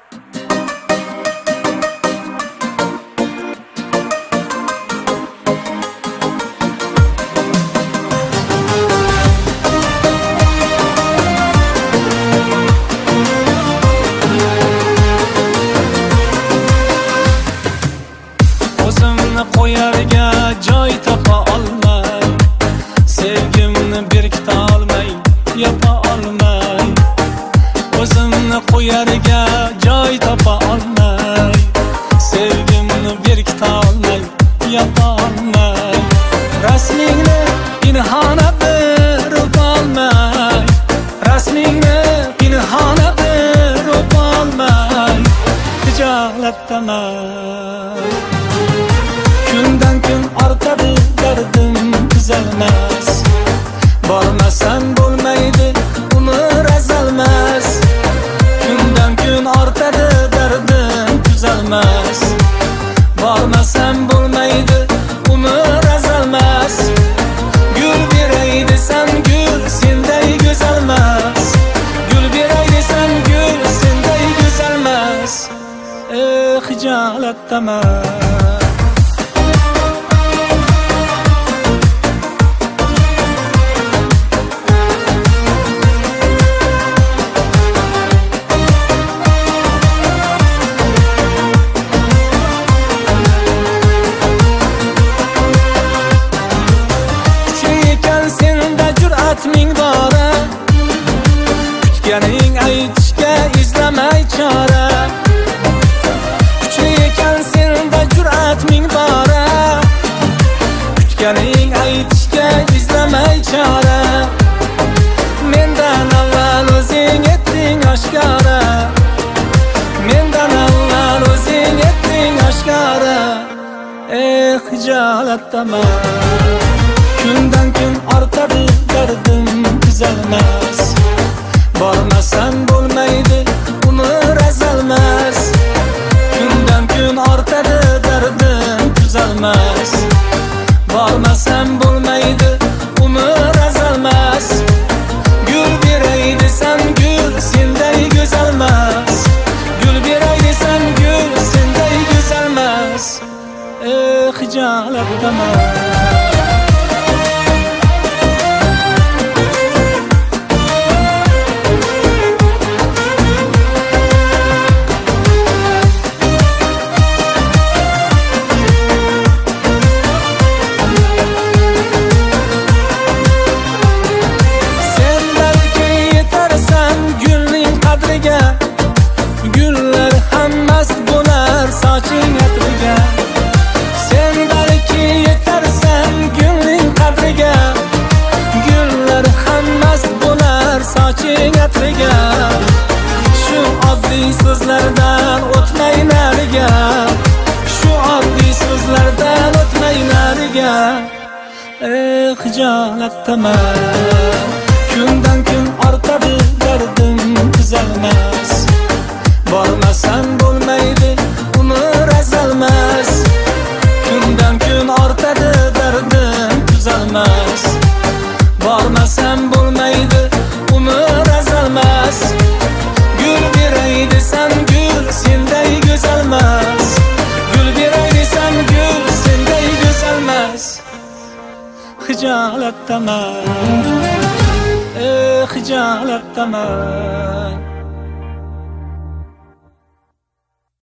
O'zimni qo'yarga joy topa olmay, sevgimni berkita olmay, yopa olmay. O'zimni qo'yarga joy topa olmay, sevgimni berkita olmay, yopa olmay. Rasmingni pinhona bir o'polmay, rasmingni pinhona bir o'polmay, hijolatdaman. Kundan kun ortadi dardim tuzalmas, bormasam bo'lmaydi umr azalmas. Kundan kun ortadi dardim tuzalmas, bormasam bo'lmaydi umr azalmas. Gul beray desam gul senday go'zalmas, gul beray desam gul senday go'zalmas. Hijolatdaman. Ming bora kutganing aytishga izlamay chora, kuchli ekan senda jur'at ming bora kutganing aytishga izlamay chora. Mendan avval o'zing etding oshkora, mendan avval o'zing etding oshkora. Hijolatdaman. Kundan kun ortadi dardim tuzalmas, bormasam bo'lmaydi umr azalmas. Kundan kun ortadi dardim tuzalmas, bormasam bo'lmaydi umr azalmas. Gul beray desam gul senday go'zalmas, gul beray desam gul senday go'zalmas. Hijolatdaman. Gullar hammasi bo'lar soching atriga. Sen balki yetarsan gulning qadriga, gullar hammasi bo'lar soching atriga. Shu oddiy so'zlardan o'tmay nariga, shu oddiy so'zlardan o'tmay nariga. Hijolatdaman. Kundan kun ortadi dardim tuzalmas, bormasam bo'lmaydi umr azalmas. Kundan kun ortadi dardim tuzalmas, bormasam bo'lmaydi umr azalmas. Gul beray desam gul senday go'zalmas, gul beray desam gul senday go'zalmas. Hijolatdaman. Hijolatdaman.